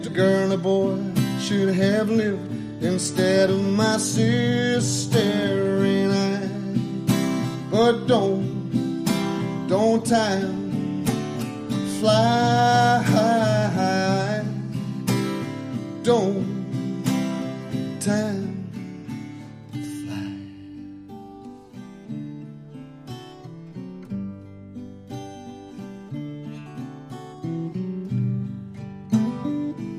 The girl and the boy should have lived instead of my sister and I. But don't time fly high. Don't time